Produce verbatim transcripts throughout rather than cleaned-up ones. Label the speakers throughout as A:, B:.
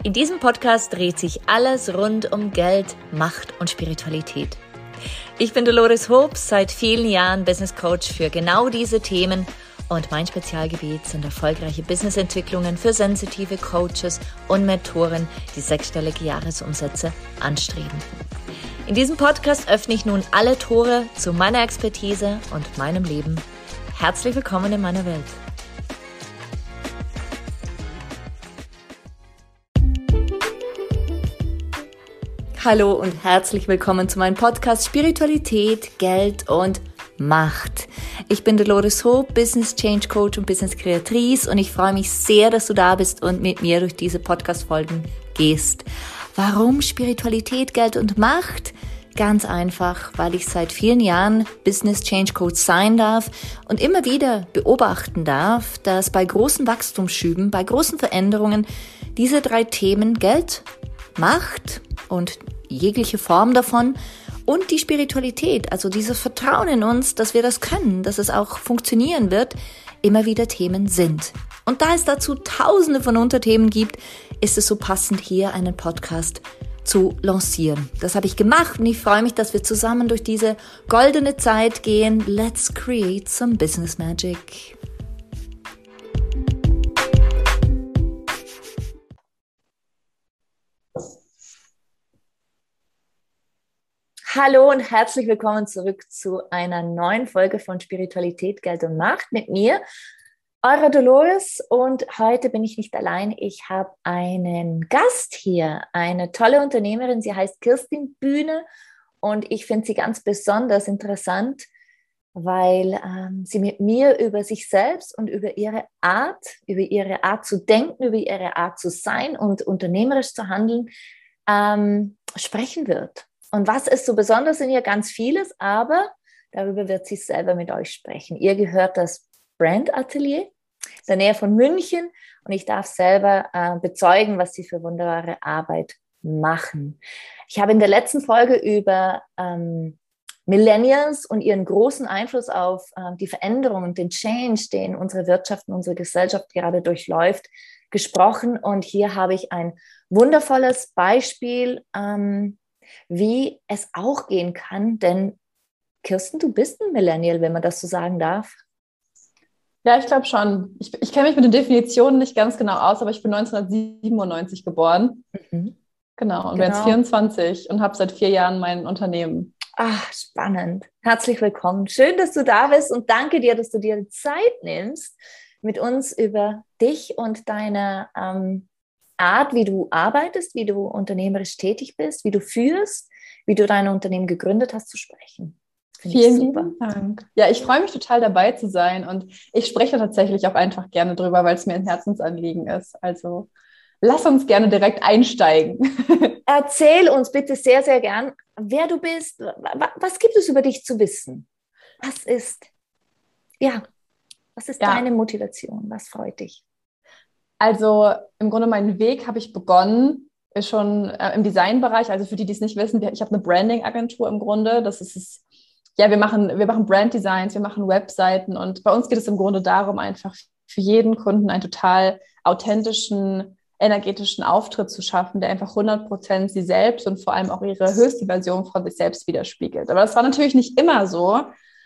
A: In diesem Podcast dreht sich alles rund um Geld, Macht und Spiritualität. Ich bin Dolores Hobbs, seit vielen Jahren Business Coach für genau diese Themen und mein Spezialgebiet sind erfolgreiche Businessentwicklungen für sensitive Coaches und Mentoren, die sechsstellige Jahresumsätze anstreben. In diesem Podcast öffne ich nun alle Tore zu meiner Expertise und meinem Leben. Herzlich willkommen in meiner Welt. Hallo und herzlich willkommen zu meinem Podcast Spiritualität, Geld und Macht. Ich bin Dolores Hobbs, Business Change Coach und Business Kreatrice und ich freue mich sehr, dass du da bist und mit mir durch diese Podcast-Folgen gehst. Warum Spiritualität, Geld und Macht? Ganz einfach, weil ich seit vielen Jahren Business Change Coach sein darf und immer wieder beobachten darf, dass bei großen Wachstumsschüben, bei großen Veränderungen diese drei Themen Geld, Macht und jegliche Form davon und die Spiritualität, also dieses Vertrauen in uns, dass wir das können, dass es auch funktionieren wird, immer wieder Themen sind. Und da es dazu tausende von Unterthemen gibt, ist es so passend, hier einen Podcast zu lancieren. Das habe ich gemacht und ich freue mich, dass wir zusammen durch diese goldene Zeit gehen. Let's create some business magic. Hallo und herzlich willkommen zurück zu einer neuen Folge von Spiritualität, Geld und Macht mit mir, eurer Dolores. Und heute bin ich nicht allein. Ich habe einen Gast hier, eine tolle Unternehmerin. Sie heißt Kirstin Bühne und ich finde sie ganz besonders interessant, weil ähm, sie mit mir über sich selbst und über ihre Art, über ihre Art zu denken, über ihre Art zu sein und unternehmerisch zu handeln, ähm, sprechen wird. Und was ist so besonders in ihr? Ganz vieles, aber darüber wird sie selber mit euch sprechen. Ihr gehört das Brand Atelier in der Nähe von München und ich darf selber äh, bezeugen, was sie für wunderbare Arbeit machen. Ich habe in der letzten Folge über ähm, Millennials und ihren großen Einfluss auf äh, die Veränderung und den Change, den unsere Wirtschaft und unsere Gesellschaft gerade durchläuft, gesprochen. Und hier habe ich ein wundervolles Beispiel, ähm, wie es auch gehen kann, denn Kirsten, du bist ein Millennial, wenn man das so sagen darf.
B: Ja, ich glaube schon. Ich, ich kenne mich mit den Definitionen nicht ganz genau aus, aber ich bin neunzehnhundertsiebenundneunzig geboren. Mhm. Genau, und genau. bin jetzt vierundzwanzig und habe seit vier Jahren mein Unternehmen.
A: Ach, spannend. Herzlich willkommen. Schön, dass du da bist und danke dir, dass du dir die Zeit nimmst, mit uns über dich und deine ähm, Art, wie du arbeitest, wie du unternehmerisch tätig bist, wie du führst, wie du dein Unternehmen gegründet hast, zu sprechen.
B: Finde Vielen lieben Dank. Ja, ich freue mich total dabei zu sein und ich spreche tatsächlich auch einfach gerne drüber, weil es mir ein Herzensanliegen ist. Also lass uns gerne direkt einsteigen.
A: Erzähl uns bitte sehr, sehr gern, wer du bist. Was gibt es über dich zu wissen? Was ist, ja, was ist ja. deine Motivation? Was freut dich?
B: Also im Grunde meinen Weg habe ich begonnen, schon äh, im Designbereich. Also für die, die es nicht wissen, ich habe eine Branding-Agentur im Grunde. Das ist es, ja, wir machen, wir machen Brand-Designs, wir machen Webseiten und bei uns geht es im Grunde darum, einfach für jeden Kunden einen total authentischen, energetischen Auftritt zu schaffen, der einfach hundert Prozent sie selbst und vor allem auch ihre höchste Version von sich selbst widerspiegelt. Aber das war natürlich nicht immer so.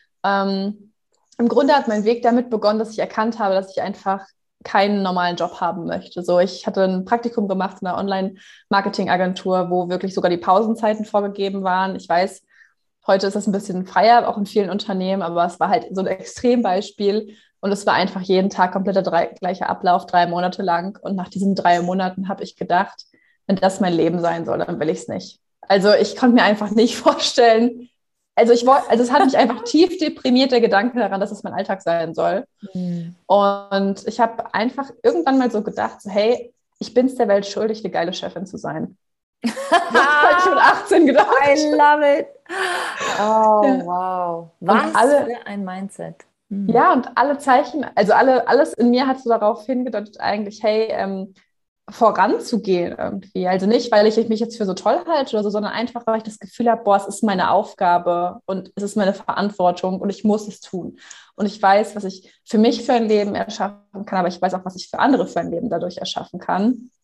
B: Ähm, im Grunde hat mein Weg damit begonnen, dass ich erkannt habe, dass ich einfach keinen normalen Job haben möchte. So, ich hatte ein Praktikum gemacht in einer Online-Marketing-Agentur, wo wirklich sogar die Pausenzeiten vorgegeben waren. Ich weiß, heute ist das ein bisschen freier, auch in vielen Unternehmen, aber es war halt so ein Extrembeispiel und es war einfach jeden Tag kompletter drei, gleicher Ablauf, drei Monate lang. Und nach diesen drei Monaten habe ich gedacht, wenn das mein Leben sein soll, dann will ich es nicht. Also ich konnte mir einfach nicht vorstellen, Also, ich wollte, also es hat mich einfach tief deprimiert, der Gedanke daran, dass es mein Alltag sein soll. Mhm. Und ich habe einfach irgendwann mal so gedacht, so, hey, ich bin es der Welt schuldig, eine geile Chefin zu sein. Das habe ich mit achtzehn gedacht.
A: I love it. Oh, ja. Wow. Was alle, für ein Mindset.
B: Mhm. Ja, und alle Zeichen, also alle, alles in mir hat so darauf hingedeutet eigentlich, hey, ähm, voranzugehen irgendwie. Also nicht, weil ich mich jetzt für so toll halte oder so, sondern einfach, weil ich das Gefühl habe, boah, es ist meine Aufgabe und es ist meine Verantwortung und ich muss es tun. Und ich weiß, was ich für mich für ein Leben erschaffen kann, aber ich weiß auch, was ich für andere für ein Leben dadurch erschaffen kann.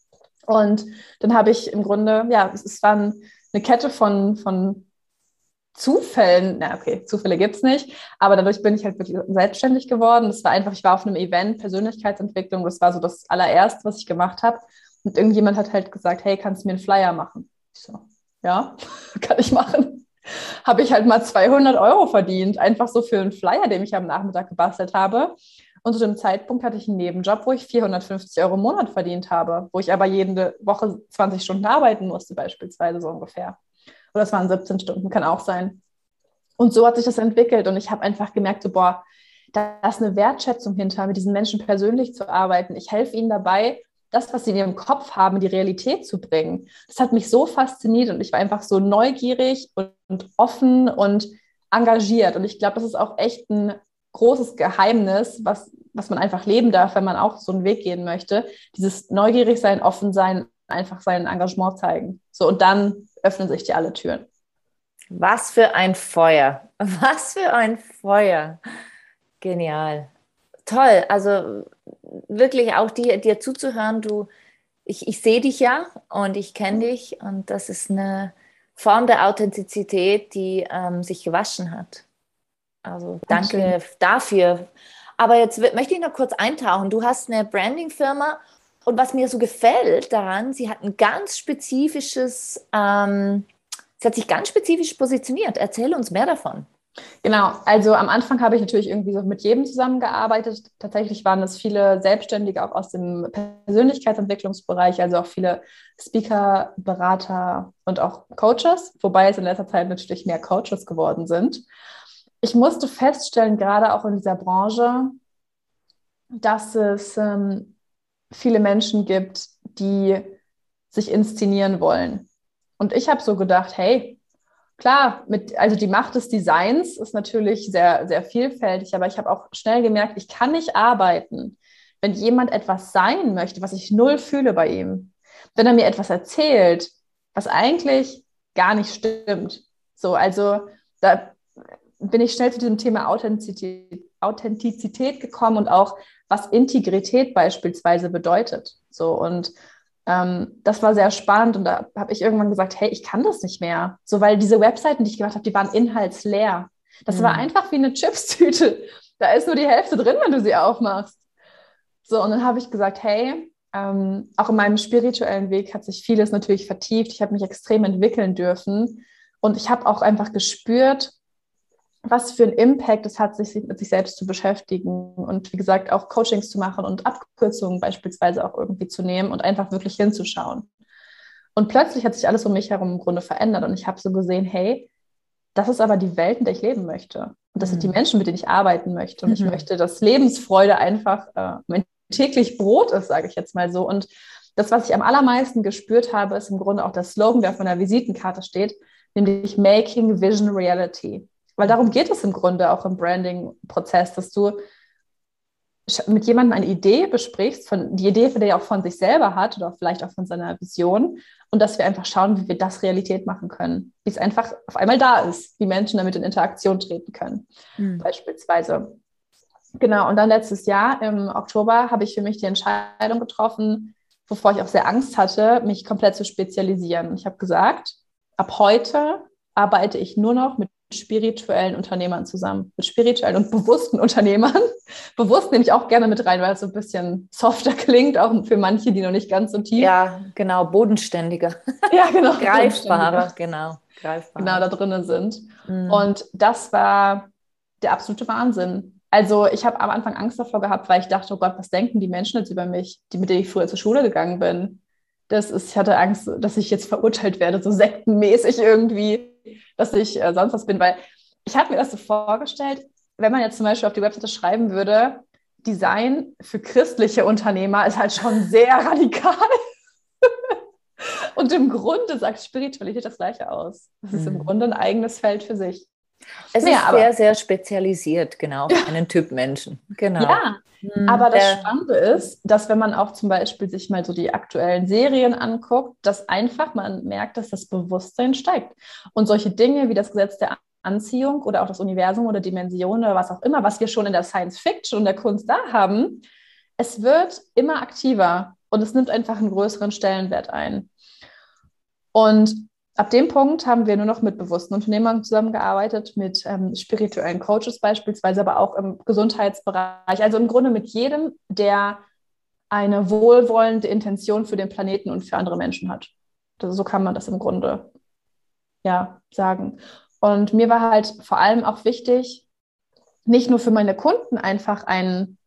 B: Und dann habe ich im Grunde, ja, es, es war eine Kette von, von Zufällen, na okay, Zufälle gibt es nicht, aber dadurch bin ich halt wirklich selbstständig geworden. Das war einfach, ich war auf einem Event, Persönlichkeitsentwicklung, das war so das allererste, was ich gemacht habe. Und irgendjemand hat halt gesagt, hey, kannst du mir einen Flyer machen? Ich so, ja, kann ich machen. Habe ich halt mal zweihundert Euro verdient, einfach so für einen Flyer, den ich am Nachmittag gebastelt habe. Und zu dem Zeitpunkt hatte ich einen Nebenjob, wo ich vierhundertfünfzig Euro im Monat verdient habe, wo ich aber jede Woche zwanzig Stunden arbeiten musste, beispielsweise so ungefähr. Oder es waren siebzehn Stunden, kann auch sein. Und so hat sich das entwickelt. Und ich habe einfach gemerkt, so, boah, da ist eine Wertschätzung hinter, mit diesen Menschen persönlich zu arbeiten. Ich helfe ihnen dabei, das, was sie in ihrem Kopf haben, in die Realität zu bringen. Das hat mich so fasziniert und ich war einfach so neugierig und, und offen und engagiert. Und ich glaube, das ist auch echt ein großes Geheimnis, was, was man einfach leben darf, wenn man auch so einen Weg gehen möchte. Dieses neugierig sein, offen sein, einfach sein Engagement zeigen. So, und dann öffnen sich dir alle Türen.
A: Was für ein Feuer. Was für ein Feuer. Genial. Toll. Also wirklich auch dir, dir zuzuhören. Du, ich, ich sehe dich ja und ich kenne dich und das ist eine Form der Authentizität, die ähm, sich gewaschen hat. Also danke
B: Dankeschön.
A: dafür. Aber jetzt möchte ich noch kurz eintauchen. Du hast eine Branding-Firma und was mir so gefällt daran, sie hat ein ganz spezifisches, ähm, sie hat sich ganz spezifisch positioniert. Erzähl uns mehr davon.
B: Genau, also am Anfang habe ich natürlich irgendwie so mit jedem zusammengearbeitet. Tatsächlich waren es viele Selbstständige auch aus dem Persönlichkeitsentwicklungsbereich, also auch viele Speaker, Berater und auch Coaches, wobei es in letzter Zeit natürlich mehr Coaches geworden sind. Ich musste feststellen, gerade auch in dieser Branche, dass es ähm, viele Menschen gibt, die sich inszenieren wollen. Und ich habe so gedacht, hey, klar, mit, also die Macht des Designs ist natürlich sehr, sehr vielfältig, aber ich habe auch schnell gemerkt, ich kann nicht arbeiten, wenn jemand etwas sein möchte, was ich null fühle bei ihm. Wenn er mir etwas erzählt, was eigentlich gar nicht stimmt. So, also da bin ich schnell zu diesem Thema Authentizität, Authentizität gekommen und auch, was Integrität beispielsweise bedeutet. So, und ähm, das war sehr spannend und da habe ich irgendwann gesagt, hey, ich kann das nicht mehr. So, weil diese Webseiten, die ich gemacht habe, die waren inhaltsleer. Das mhm. war einfach wie eine Chipstüte. Da ist nur die Hälfte drin, wenn du sie aufmachst. So, und dann habe ich gesagt, hey, ähm, auch in meinem spirituellen Weg hat sich vieles natürlich vertieft. Ich habe mich extrem entwickeln dürfen und ich habe auch einfach gespürt, was für einen Impact es hat, sich mit sich selbst zu beschäftigen und wie gesagt auch Coachings zu machen und Abkürzungen beispielsweise auch irgendwie zu nehmen und einfach wirklich hinzuschauen. Und plötzlich hat sich alles um mich herum im Grunde verändert und ich habe so gesehen, hey, das ist aber die Welt, in der ich leben möchte. Und das mhm. sind die Menschen, mit denen ich arbeiten möchte. Und mhm. ich möchte, dass Lebensfreude einfach äh, mein täglich Brot ist, sage ich jetzt mal so. Und das, was ich am allermeisten gespürt habe, ist im Grunde auch der Slogan, der auf meiner Visitenkarte steht, nämlich Making Vision Reality. Weil darum geht es im Grunde auch im Branding-Prozess, dass du mit jemandem eine Idee besprichst, von, die Idee, die er auch von sich selber hat oder vielleicht auch von seiner Vision und dass wir einfach schauen, wie wir das Realität machen können. Wie es einfach auf einmal da ist, wie Menschen damit in Interaktion treten können, mhm. beispielsweise. Genau, und dann letztes Jahr im Oktober habe ich für mich die Entscheidung getroffen, wovor ich auch sehr Angst hatte, mich komplett zu spezialisieren. Ich habe gesagt, ab heute arbeite ich nur noch mit spirituellen Unternehmern zusammen, mit spirituellen und bewussten Unternehmern. Bewusst nehme ich auch gerne mit rein, weil es so ein bisschen softer klingt, auch für manche, die noch nicht ganz so tief.
A: Ja, genau, bodenständiger.
B: Ja, genau.
A: Greifbarer, genau. Greifbarer.
B: Genau, da drinnen sind. Mhm. Und das war der absolute Wahnsinn. Also ich habe am Anfang Angst davor gehabt, weil ich dachte, oh Gott, was denken die Menschen jetzt über mich, die, mit denen ich früher zur Schule gegangen bin? Das ist, ich hatte Angst, dass ich jetzt verurteilt werde, so sektenmäßig irgendwie, dass ich äh, sonst was bin, weil ich habe mir das so vorgestellt, wenn man jetzt zum Beispiel auf die Webseite schreiben würde, Design für christliche Unternehmer ist halt schon sehr radikal. Und im Grunde sagt Spiritualität das Gleiche aus. Das ist mhm. im Grunde ein eigenes Feld für sich.
A: Es
B: naja,
A: ist
B: aber,
A: sehr, sehr spezialisiert, genau, auf einen Typ Menschen. Genau.
B: Ja, mhm. aber das Der, Spannende ist, dass wenn man auch zum Beispiel sich mal so die aktuellen Serien anguckt, dass einfach man merkt, dass das Bewusstsein steigt. Und solche Dinge wie das Gesetz der Anziehung oder auch das Universum oder Dimension oder was auch immer, was wir schon in der Science Fiction und der Kunst da haben, es wird immer aktiver. und es nimmt einfach einen größeren Stellenwert ein. Und ab dem Punkt haben wir nur noch mit bewussten Unternehmern zusammengearbeitet, mit ähm, spirituellen Coaches beispielsweise, aber auch im Gesundheitsbereich. Also im Grunde mit jedem, der eine wohlwollende Intention für den Planeten und für andere Menschen hat. Das, so kann man das im Grunde ja sagen. Und mir war halt vor allem auch wichtig, nicht nur für meine Kunden einfach ein,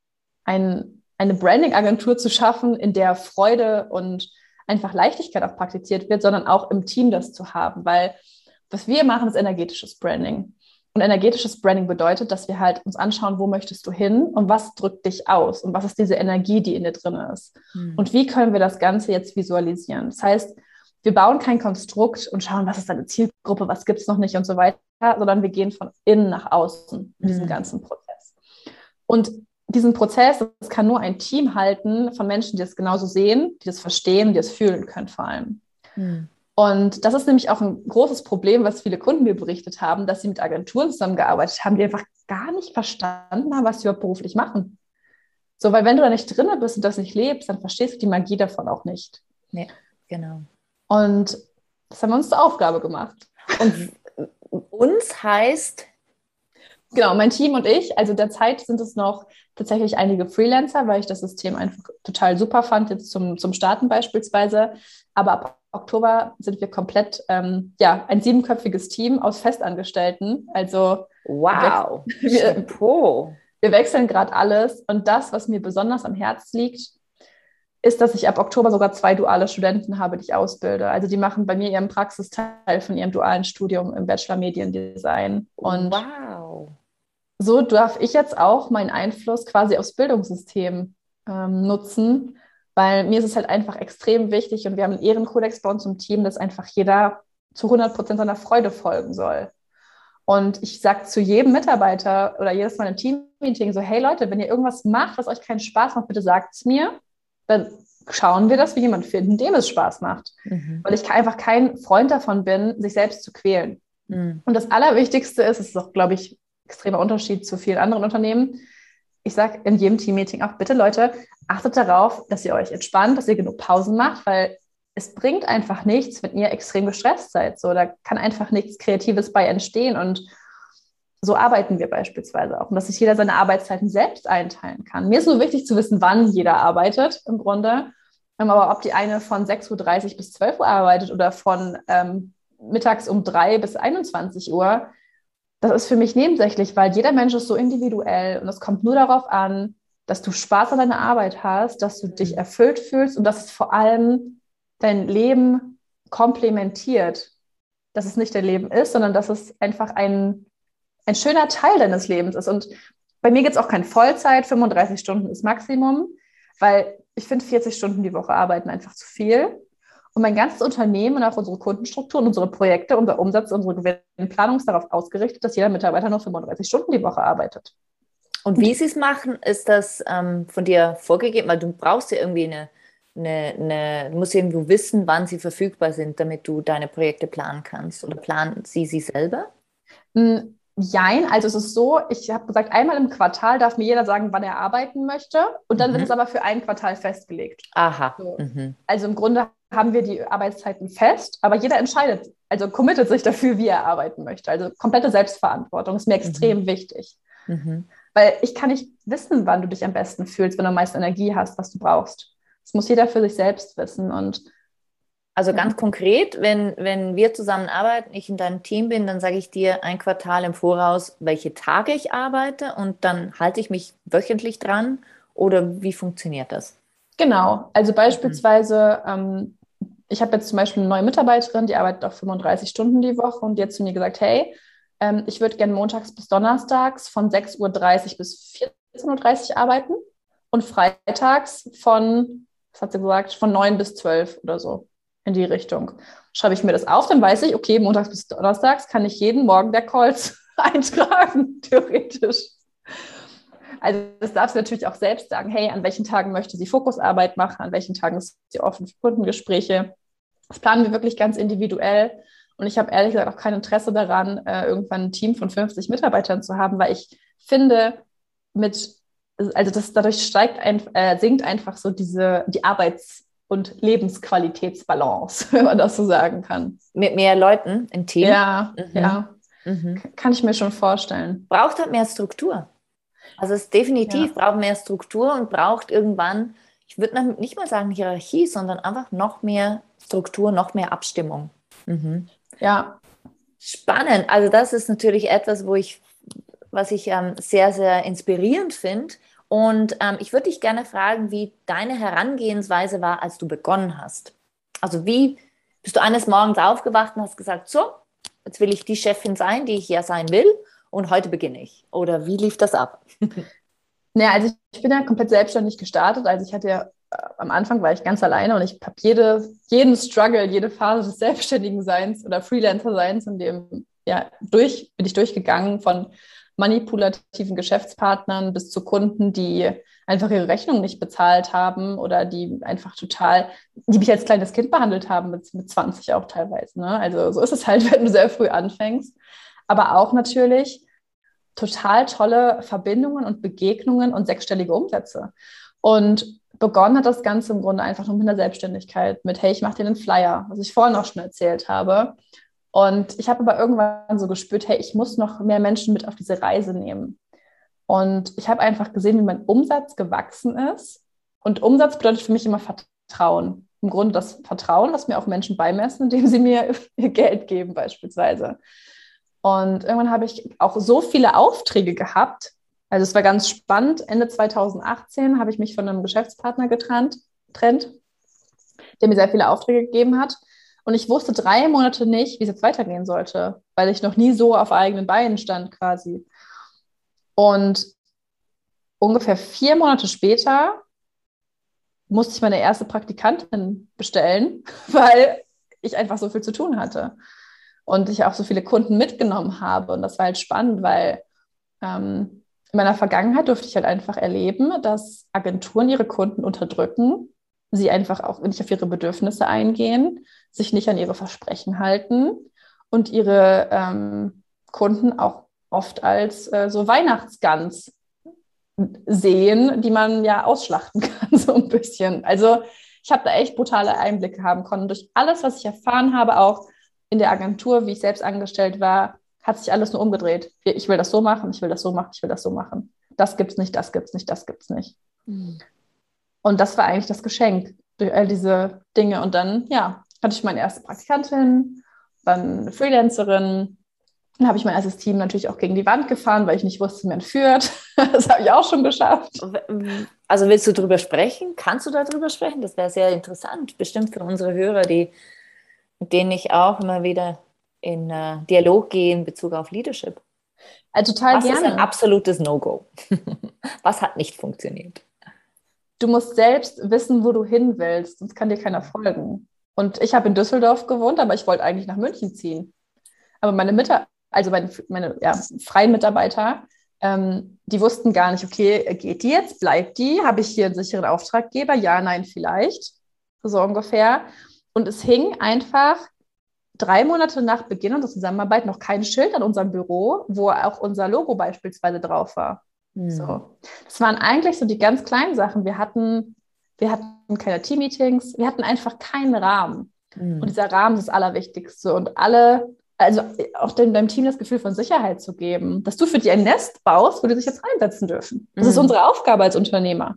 B: ein, eine Branding-Agentur zu schaffen, in der Freude und einfach Leichtigkeit auch praktiziert wird, sondern auch im Team das zu haben, weil was wir machen, ist energetisches Branding. Und energetisches Branding bedeutet, dass wir halt uns anschauen, wo möchtest du hin und was drückt dich aus und was ist diese Energie, die in dir drin ist. Mhm. Und wie können wir das Ganze jetzt visualisieren? Das heißt, wir bauen kein Konstrukt und schauen, was ist deine Zielgruppe, was gibt es noch nicht und so weiter, sondern wir gehen von innen nach außen in diesem mhm. ganzen Prozess. Und diesen Prozess, das kann nur ein Team halten von Menschen, die das genauso sehen, die das verstehen, die das fühlen können vor allem. Mhm. Und das ist nämlich auch ein großes Problem, was viele Kunden mir berichtet haben, dass sie mit Agenturen zusammengearbeitet haben, die einfach gar nicht verstanden haben, was sie überhaupt beruflich machen. So, weil wenn du da nicht drin bist und das nicht lebst, dann verstehst du die Magie davon auch nicht.
A: Ja, genau.
B: Und das haben wir uns zur Aufgabe gemacht.
A: Und uns heißt...
B: Genau, mein Team und ich, also derzeit sind es noch tatsächlich einige Freelancer, weil ich das System einfach total super fand, jetzt zum, zum Starten beispielsweise. Aber ab Oktober sind wir komplett, ähm, ja, ein siebenköpfiges Team aus Festangestellten. Also
A: wow,
B: wir, wir, wir wechseln gerade alles. Und das, was mir besonders am Herzen liegt, ist, dass ich ab Oktober sogar zwei duale Studenten habe, die ich ausbilde. Also die machen bei mir ihren Praxisteil von ihrem dualen Studium im Bachelor Mediendesign. Und
A: wow.
B: So darf ich jetzt auch meinen Einfluss quasi aufs Bildungssystem ähm, nutzen, weil mir ist es halt einfach extrem wichtig und wir haben einen Ehrenkodex bei uns im Team, dass einfach jeder zu hundert Prozent seiner Freude folgen soll. Und ich sage zu jedem Mitarbeiter oder jedes Mal im Teammeeting so, hey Leute, wenn ihr irgendwas macht, was euch keinen Spaß macht, bitte sagt es mir. Dann schauen wir, dass wir jemanden finden, dem es Spaß macht. Mhm. Weil ich einfach kein Freund davon bin, sich selbst zu quälen. Mhm. Und das Allerwichtigste ist, es ist auch, glaube ich, extremer Unterschied zu vielen anderen Unternehmen. Ich sage in jedem Teammeeting auch, bitte Leute, achtet darauf, dass ihr euch entspannt, dass ihr genug Pausen macht, weil es bringt einfach nichts, wenn ihr extrem gestresst seid. So, da kann einfach nichts Kreatives bei entstehen und so arbeiten wir beispielsweise auch. Und dass sich jeder seine Arbeitszeiten selbst einteilen kann. Mir ist nur wichtig zu wissen, wann jeder arbeitet im Grunde. Aber ob die eine von sechs Uhr dreißig bis zwölf Uhr arbeitet oder von ähm, mittags um drei bis einundzwanzig Uhr, das ist für mich nebensächlich, weil jeder Mensch ist so individuell und es kommt nur darauf an, dass du Spaß an deiner Arbeit hast, dass du dich erfüllt fühlst und dass es vor allem dein Leben komplementiert. Dass es nicht dein Leben ist, sondern dass es einfach ein, ein schöner Teil deines Lebens ist. Und bei mir gibt es auch kein Vollzeit, fünfunddreißig Stunden ist Maximum, weil ich finde vierzig Stunden die Woche arbeiten einfach zu viel. Und mein ganzes Unternehmen und auch unsere Kundenstrukturen, unsere Projekte, unser Umsatz, unsere Gewinnplanung ist darauf ausgerichtet, dass jeder Mitarbeiter nur fünfunddreißig Stunden die Woche arbeitet.
A: Und wie sie es machen, ist das ähm, von dir vorgegeben? Weil du brauchst ja irgendwie eine, eine, eine, du musst irgendwo wissen, wann sie verfügbar sind, damit du deine Projekte planen kannst. Oder planen sie sie selber?
B: Mm. Jein, also es ist so, ich habe gesagt, einmal im Quartal darf mir jeder sagen, wann er arbeiten möchte und dann mhm. wird es aber für ein Quartal festgelegt.
A: Aha.
B: So.
A: Mhm.
B: Also im Grunde haben wir die Arbeitszeiten fest, aber jeder entscheidet, also committet sich dafür, wie er arbeiten möchte. Also komplette Selbstverantwortung ist mir extrem mhm. wichtig. Mhm. Weil ich kann nicht wissen, wann du dich am besten fühlst, wenn du am meisten Energie hast, was du brauchst. Das muss jeder für sich selbst wissen und
A: also ganz konkret, wenn, wenn wir zusammenarbeiten, ich in deinem Team bin, dann sage ich dir ein Quartal im Voraus, welche Tage ich arbeite und dann halte ich mich wöchentlich dran oder wie funktioniert das?
B: Genau, also beispielsweise, ähm, ich habe jetzt zum Beispiel eine neue Mitarbeiterin, die arbeitet auch fünfunddreißig Stunden die Woche und die hat zu mir gesagt, hey, ähm, ich würde gerne montags bis donnerstags von sechs Uhr dreißig bis vierzehn Uhr dreißig arbeiten und freitags von, was hat sie gesagt, von neun bis zwölf oder so. In die Richtung. Schreibe ich mir das auf, dann weiß ich, okay, montags bis donnerstags kann ich jeden Morgen der Calls eintragen, theoretisch. Also das darf sie natürlich auch selbst sagen, hey, an welchen Tagen möchte sie Fokusarbeit machen, an welchen Tagen ist sie offen für Kundengespräche. Das planen wir wirklich ganz individuell und ich habe ehrlich gesagt auch kein Interesse daran, irgendwann ein Team von fünfzig Mitarbeitern zu haben, weil ich finde, mit also das, dadurch steigt ein, äh, sinkt einfach so diese, die Arbeits- und Lebensqualitätsbalance, wenn man das so sagen kann.
A: Mit mehr Leuten im Team?
B: Ja,
A: Mhm.
B: ja.
A: Mhm.
B: Kann ich mir schon vorstellen.
A: Braucht halt mehr Struktur. Also es definitiv
B: Ja.
A: braucht mehr Struktur und braucht irgendwann, ich würde nicht mal sagen Hierarchie, sondern einfach noch mehr Struktur, noch mehr Abstimmung. Mhm.
B: Ja.
A: Spannend. Also das ist natürlich etwas, wo ich, was ich ähm, sehr, sehr inspirierend finde. Und ähm, ich würde dich gerne fragen, wie deine Herangehensweise war, als du begonnen hast. Also wie bist du eines Morgens aufgewacht und hast gesagt, so, jetzt will ich die Chefin sein, die ich ja sein will und heute beginne ich. Oder wie lief das ab?
B: Naja, also ich, ich bin ja komplett selbstständig gestartet. Also ich hatte ja, äh, am Anfang war ich ganz alleine und ich habe jede, jeden Struggle, jede Phase des selbstständigen Seins oder Freelancer-Seins, in dem ja, durch, bin ich durchgegangen von manipulativen Geschäftspartnern bis zu Kunden, die einfach ihre Rechnung nicht bezahlt haben oder die einfach total, die mich als kleines Kind behandelt haben, mit, mit zwanzig auch teilweise. Ne? Also so ist es halt, wenn du sehr früh anfängst. Aber auch natürlich total tolle Verbindungen und Begegnungen und sechsstellige Umsätze. Und begonnen hat das Ganze im Grunde einfach nur mit der Selbstständigkeit, mit, hey, ich mache dir einen Flyer, was ich vorhin auch schon erzählt habe. Und ich habe aber irgendwann so gespürt, hey, ich muss noch mehr Menschen mit auf diese Reise nehmen. Und ich habe einfach gesehen, wie mein Umsatz gewachsen ist. Und Umsatz bedeutet für mich immer Vertrauen. Im Grunde das Vertrauen, was mir auch Menschen beimessen, indem sie mir ihr Geld geben beispielsweise. Und irgendwann habe ich auch so viele Aufträge gehabt. Also es war ganz spannend. Ende zwanzig achtzehn habe ich mich von einem Geschäftspartner getrennt, getrennt, der mir sehr viele Aufträge gegeben hat. Und ich wusste drei Monate nicht, wie es jetzt weitergehen sollte, weil ich noch nie so auf eigenen Beinen stand quasi. Und ungefähr vier Monate später musste ich meine erste Praktikantin bestellen, weil ich einfach so viel zu tun hatte. Und ich auch so viele Kunden mitgenommen habe. Und das war halt spannend, weil ähm, in meiner Vergangenheit durfte ich halt einfach erleben, dass Agenturen ihre Kunden unterdrücken, sie einfach auch nicht auf ihre Bedürfnisse eingehen, sich nicht an ihre Versprechen halten und ihre ähm, Kunden auch oft als äh, so Weihnachtsgans sehen, die man ja ausschlachten kann, so ein bisschen. Also ich habe da echt brutale Einblicke haben können. Durch alles, was ich erfahren habe, auch in der Agentur, wie ich selbst angestellt war, hat sich alles nur umgedreht. Ich will das so machen, ich will das so machen, ich will das so machen. Das gibt's nicht, das gibt's nicht, das gibt's nicht. Mhm. Und das war eigentlich das Geschenk durch all diese Dinge. Und dann, ja, hatte ich meine erste Praktikantin, dann eine Freelancerin. Dann habe ich mein erstes Team natürlich auch gegen die Wand gefahren, weil ich nicht wusste, wie man führt. Das habe ich auch schon geschafft.
A: Also willst du darüber sprechen? Kannst du darüber sprechen? Das wäre sehr interessant, bestimmt für unsere Hörer, die mit denen ich auch immer wieder in uh, Dialog gehe in Bezug auf Leadership.
B: Also total
A: Was
B: gerne.
A: ist ein absolutes No-Go? Was hat nicht funktioniert?
B: Du musst selbst wissen, wo du hin willst, sonst kann dir keiner folgen. Und ich habe in Düsseldorf gewohnt, aber ich wollte eigentlich nach München ziehen. Aber meine Mitarbeiter, also meine, meine ja, freien Mitarbeiter, ähm, die wussten gar nicht, okay, geht die jetzt, bleibt die? Habe ich hier einen sicheren Auftraggeber? Ja, nein, vielleicht. So ungefähr. Und es hing einfach drei Monate nach Beginn unserer Zusammenarbeit noch kein Schild an unserem Büro, wo auch unser Logo beispielsweise drauf war. Hm. So. Das waren eigentlich so die ganz kleinen Sachen. Wir hatten, wir hatten keine Team-Meetings, wir hatten einfach keinen Rahmen. Hm. Und dieser Rahmen ist das Allerwichtigste. Und alle, also auch deinem Team das Gefühl von Sicherheit zu geben, dass du für die ein Nest baust, wo die sich jetzt reinsetzen dürfen. Das hm. ist unsere Aufgabe als Unternehmer.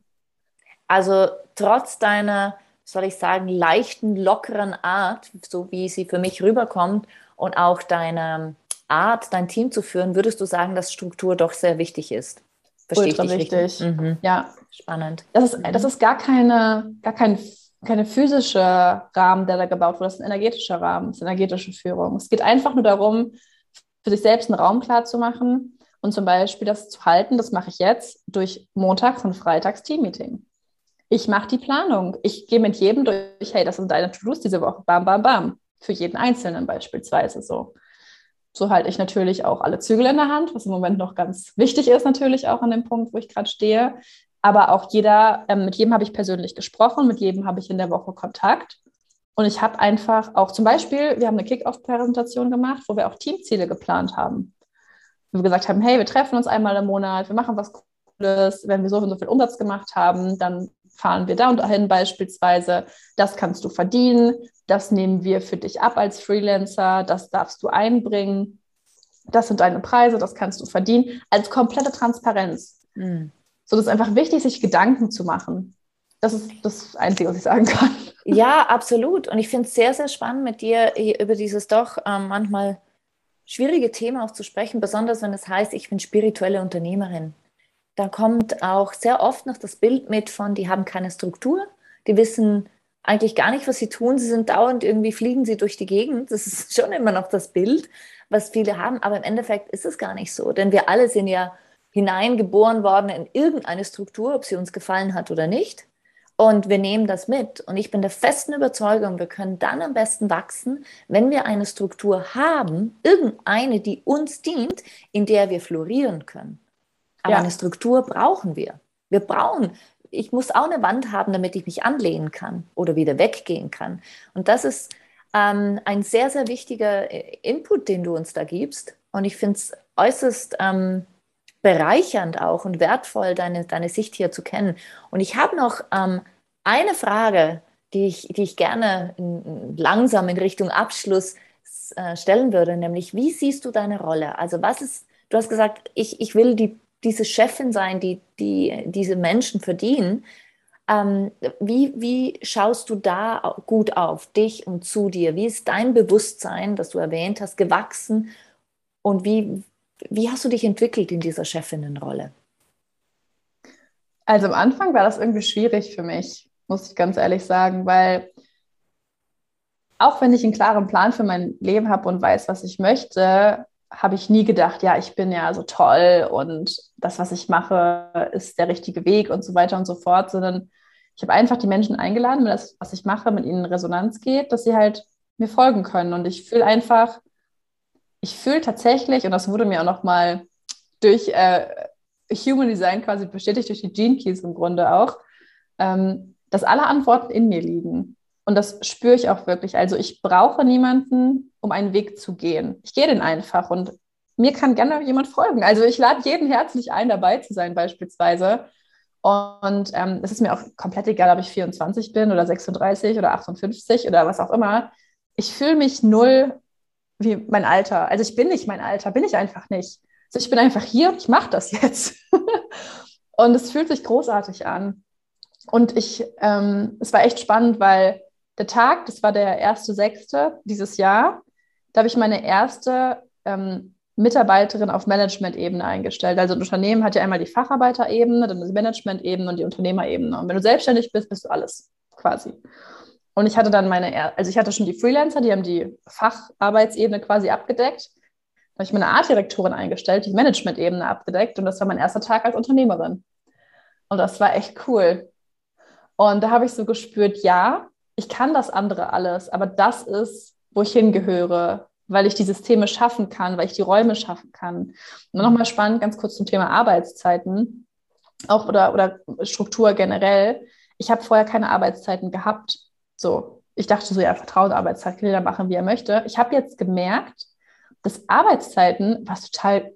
A: Also trotz deiner, soll ich sagen, leichten, lockeren Art, so wie sie für mich rüberkommt und auch deine Art, dein Team zu führen, würdest du sagen, dass Struktur doch sehr wichtig ist?
B: Verstehe Ultra ich dich wichtig. Mhm. Ja.
A: Spannend.
B: Das ist, das ist gar, keine, gar kein, keine physische Rahmen, der da gebaut wurde, das ist ein energetischer Rahmen, das ist energetische Führung. Es geht einfach nur darum, für sich selbst einen Raum klar zu machen und zum Beispiel das zu halten, das mache ich jetzt durch Montags- und Freitags-Team-Meeting. Ich mache die Planung. Ich gehe mit jedem durch, hey, das sind deine To-Dos diese Woche, bam, bam, bam. Für jeden Einzelnen beispielsweise so. So halte ich natürlich auch alle Zügel in der Hand, was im Moment noch ganz wichtig ist natürlich auch an dem Punkt, wo ich gerade stehe. Aber auch jeder, ähm, mit jedem habe ich persönlich gesprochen, mit jedem habe ich in der Woche Kontakt. Und ich habe einfach auch zum Beispiel, wir haben eine Kick-Off-Präsentation gemacht, wo wir auch Teamziele geplant haben. Wo wir gesagt haben, hey, wir treffen uns einmal im Monat, wir machen was Cooles, wenn wir so und so viel Umsatz gemacht haben, dann fahren wir da und dahin beispielsweise, das kannst du verdienen, das nehmen wir für dich ab als Freelancer, das darfst du einbringen, das sind deine Preise, das kannst du verdienen, als komplette Transparenz. Mhm. So, das ist einfach wichtig, sich Gedanken zu machen. Das ist das Einzige, was ich sagen kann.
A: Ja, absolut. Und ich finde es sehr, sehr spannend, mit dir über dieses doch ähm, manchmal schwierige Thema auch zu sprechen, besonders wenn es heißt, ich bin spirituelle Unternehmerin. Da kommt auch sehr oft noch das Bild mit von, die haben keine Struktur, die wissen eigentlich gar nicht, was sie tun, sie sind dauernd, irgendwie fliegen sie durch die Gegend. Das ist schon immer noch das Bild, was viele haben, aber im Endeffekt ist es gar nicht so, denn wir alle sind ja hineingeboren worden in irgendeine Struktur, ob sie uns gefallen hat oder nicht. Und wir nehmen das mit. Und ich bin der festen Überzeugung, wir können dann am besten wachsen, wenn wir eine Struktur haben, irgendeine, die uns dient, in der wir florieren können. Aber ja. Eine Struktur brauchen wir. Wir brauchen, ich muss auch eine Wand haben, damit ich mich anlehnen kann oder wieder weggehen kann. Und das ist ähm, ein sehr, sehr wichtiger Input, den du uns da gibst. Und ich finde es äußerst ähm, bereichernd auch und wertvoll, deine, deine Sicht hier zu kennen. Und ich habe noch ähm, eine Frage, die ich, die ich gerne in, langsam in Richtung Abschluss äh, stellen würde, nämlich, wie siehst du deine Rolle? Also was ist, du hast gesagt, ich, ich will die, diese Chefin sein, die, die diese Menschen verdienen. Ähm, wie, wie schaust du da gut auf dich und zu dir? Wie ist dein Bewusstsein, das du erwähnt hast, gewachsen und wie Wie hast du dich entwickelt in dieser Chefinnenrolle?
B: Also am Anfang war das irgendwie schwierig für mich, muss ich ganz ehrlich sagen, weil auch wenn ich einen klaren Plan für mein Leben habe und weiß, was ich möchte, habe ich nie gedacht, ja, ich bin ja so toll und das, was ich mache, ist der richtige Weg und so weiter und so fort, sondern ich habe einfach die Menschen eingeladen, wenn das, was ich mache, mit ihnen in Resonanz geht, dass sie halt mir folgen können. Und ich fühle einfach, ich fühle tatsächlich, und das wurde mir auch nochmal durch äh, Human Design quasi bestätigt, durch die Gene Keys im Grunde auch, ähm, dass alle Antworten in mir liegen. Und das spüre ich auch wirklich. Also ich brauche niemanden, um einen Weg zu gehen. Ich gehe den einfach und mir kann gerne jemand folgen. Also ich lade jeden herzlich ein, dabei zu sein beispielsweise. Und ähm, es ist mir auch komplett egal, ob ich vierundzwanzig bin oder sechsunddreißig oder achtundfünfzig oder was auch immer. Ich fühle mich null wie mein Alter. Also ich bin nicht mein Alter, bin ich einfach nicht. Also ich bin einfach hier und ich mache das jetzt. Und es fühlt sich großartig an. Und ich, ähm, es war echt spannend, weil der Tag, das war der erste sechste dieses Jahr, da habe ich meine erste ähm, Mitarbeiterin auf Management-Ebene eingestellt. Also ein Unternehmen hat ja einmal die Facharbeiterebene, dann die Management-Ebene und die Unternehmerebene. Und wenn du selbstständig bist, bist du alles quasi. Und ich hatte dann meine, also ich hatte schon die Freelancer, die haben die Facharbeitsebene quasi abgedeckt. Da habe ich meine Artdirektorin eingestellt, die Management-Ebene abgedeckt. Und das war mein erster Tag als Unternehmerin. Und das war echt cool. Und da habe ich so gespürt, ja, ich kann das andere alles, aber das ist, wo ich hingehöre, weil ich die Systeme schaffen kann, weil ich die Räume schaffen kann. Und nochmal spannend, ganz kurz zum Thema Arbeitszeiten, auch oder, oder Struktur generell. Ich habe vorher keine Arbeitszeiten gehabt. So, ich dachte so, ja, Vertrauensarbeitszeit kann jeder machen, wie er möchte. Ich habe jetzt gemerkt, dass Arbeitszeiten was total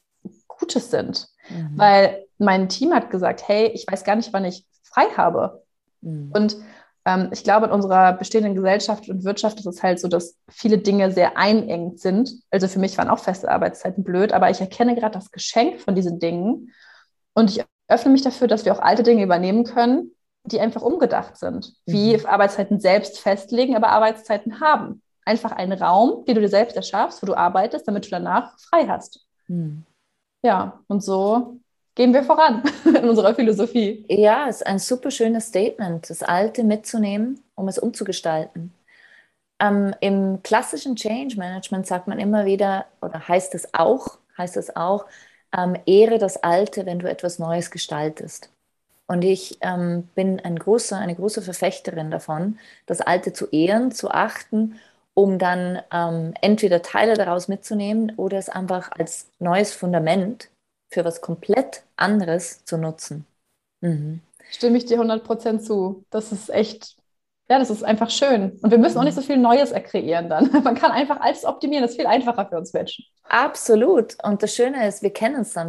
B: Gutes sind, mhm. weil mein Team hat gesagt, hey, ich weiß gar nicht, wann ich frei habe. Mhm. Und ähm, ich glaube, in unserer bestehenden Gesellschaft und Wirtschaft ist es halt so, dass viele Dinge sehr einengt sind. Also für mich waren auch feste Arbeitszeiten blöd, aber ich erkenne gerade das Geschenk von diesen Dingen und ich öffne mich dafür, dass wir auch alte Dinge übernehmen können, die einfach umgedacht sind. Mhm. Wie Arbeitszeiten selbst festlegen, aber Arbeitszeiten haben. Einfach einen Raum, den du dir selbst erschaffst, wo du arbeitest, damit du danach frei hast. Mhm. Ja, und so gehen wir voran in unserer Philosophie.
A: Ja, es ist ein super schönes Statement, das Alte mitzunehmen, um es umzugestalten. Ähm, Im klassischen Change Management sagt man immer wieder, oder heißt es auch, heißt es auch, ähm, ehre das Alte, wenn du etwas Neues gestaltest. Und ich ähm, bin ein großer, eine große Verfechterin davon, das Alte zu ehren, zu achten, um dann ähm, entweder Teile daraus mitzunehmen oder es einfach als neues Fundament für was komplett anderes zu nutzen.
B: Mhm. Stimme ich dir hundert Prozent zu. Das ist echt, ja, das ist einfach schön. Und wir müssen mhm. auch nicht so viel Neues kreieren dann. Man kann einfach alles optimieren, das ist viel einfacher für uns Menschen.
A: Absolut. Und das Schöne ist, wir kennen es dann schon.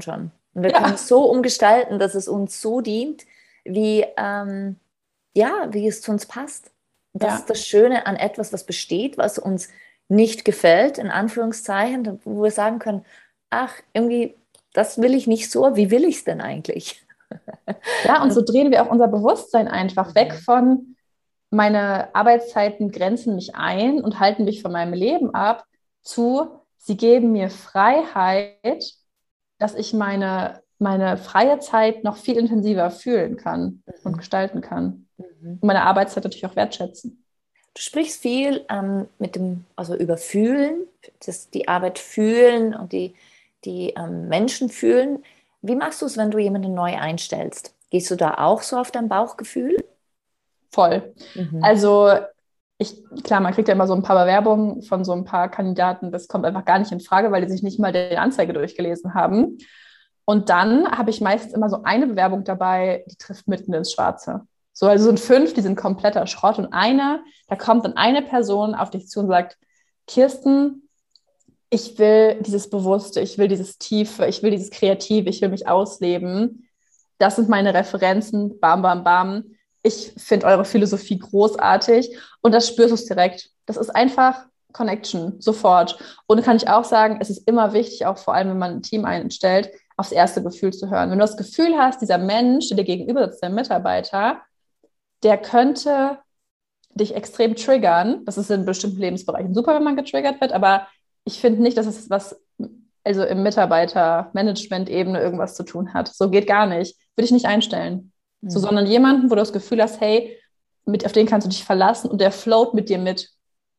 A: Und wir können
B: Ja,
A: es so umgestalten, dass es uns so dient, wie, ähm, ja, wie es zu uns passt. Und das
B: ja.
A: ist das Schöne an etwas, was besteht, was uns nicht gefällt, in Anführungszeichen, wo wir sagen können, ach, irgendwie, das will ich nicht so, wie will ich es denn eigentlich?
B: Ja, und so
A: Und,
B: drehen wir auch unser Bewusstsein einfach weg
A: mhm.
B: von, meine Arbeitszeiten grenzen mich ein und halten mich von meinem Leben ab, zu, sie geben mir Freiheit, dass ich meine, meine freie Zeit noch viel intensiver fühlen kann und
A: Mhm.
B: gestalten kann.
A: Mhm.
B: Und meine Arbeitszeit natürlich auch wertschätzen.
A: Du sprichst viel ähm, mit dem, also über Fühlen, das, die Arbeit fühlen und die, die ähm, Menschen fühlen. Wie machst du es, wenn du jemanden neu einstellst? Gehst du da auch so auf dein Bauchgefühl?
B: Voll.
A: Mhm.
B: Also ich, klar, man kriegt ja immer so ein paar Bewerbungen von so ein paar Kandidaten, das kommt einfach gar nicht in Frage, weil die sich nicht mal die Anzeige durchgelesen haben. Und dann habe ich meistens immer so eine Bewerbung dabei, die trifft mitten ins Schwarze. So, also sind fünf, die sind kompletter Schrott und eine, da kommt dann eine Person auf dich zu und sagt, Kirsten, ich will dieses Bewusste, ich will dieses Tiefe, ich will dieses Kreative, ich will mich ausleben. Das sind meine Referenzen, bam, bam, bam. Ich finde eure Philosophie großartig und das spürst du direkt. Das ist einfach Connection, sofort. Und kann ich auch sagen, es ist immer wichtig, auch vor allem, wenn man ein Team einstellt, aufs erste Gefühl zu hören. Wenn du das Gefühl hast, dieser Mensch, der dir gegenüber sitzt, der Mitarbeiter, der könnte dich extrem triggern. Das ist in bestimmten Lebensbereichen super, wenn man getriggert wird, aber ich finde nicht, dass es was, also im Mitarbeiter-Management-Ebene irgendwas zu tun hat. So geht gar nicht. Würde ich nicht einstellen. So,
A: Mhm.
B: sondern jemanden, wo du das Gefühl hast, hey, mit, auf den kannst du dich verlassen und der float mit dir mit.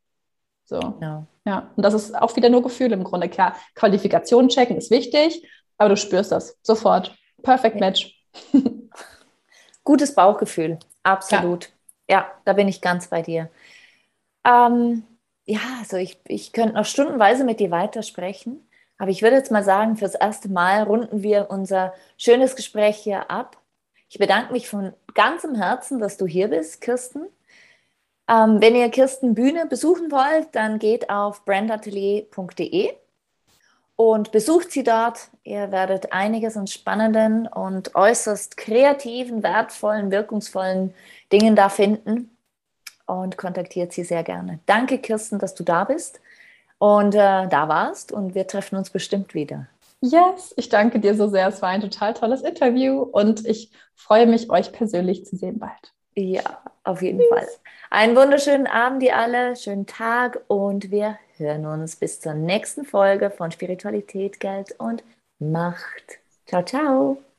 B: So.
A: Genau.
B: Ja. Und das ist auch wieder nur Gefühl im Grunde. Klar, Qualifikation checken ist wichtig, aber du spürst das sofort. Perfect
A: Ja.
B: Match.
A: Gutes Bauchgefühl,
B: Ja.
A: absolut. Ja, da bin ich ganz bei dir. Ähm, ja, also ich, ich könnte noch stundenweise mit dir weitersprechen, aber ich würde jetzt mal sagen, fürs erste Mal runden wir unser schönes Gespräch hier ab. Ich bedanke mich von ganzem Herzen, dass du hier bist, Kirsten. Ähm, wenn ihr Kirsten Bühne besuchen wollt, dann geht auf brandatelier punkt de und besucht sie dort. Ihr werdet einiges an spannenden und äußerst kreativen, wertvollen, wirkungsvollen Dingen da finden und kontaktiert sie sehr gerne. Danke, Kirsten, dass du da bist und äh, da warst und wir treffen uns bestimmt wieder.
B: Yes, ich danke dir so sehr. Es war ein total tolles Interview und ich freue mich, euch persönlich zu sehen bald.
A: Ja, auf jeden Fall. Einen wunderschönen Abend, ihr alle, schönen Tag und wir hören uns bis zur nächsten Folge von Spiritualität, Geld und Macht. Ciao, ciao.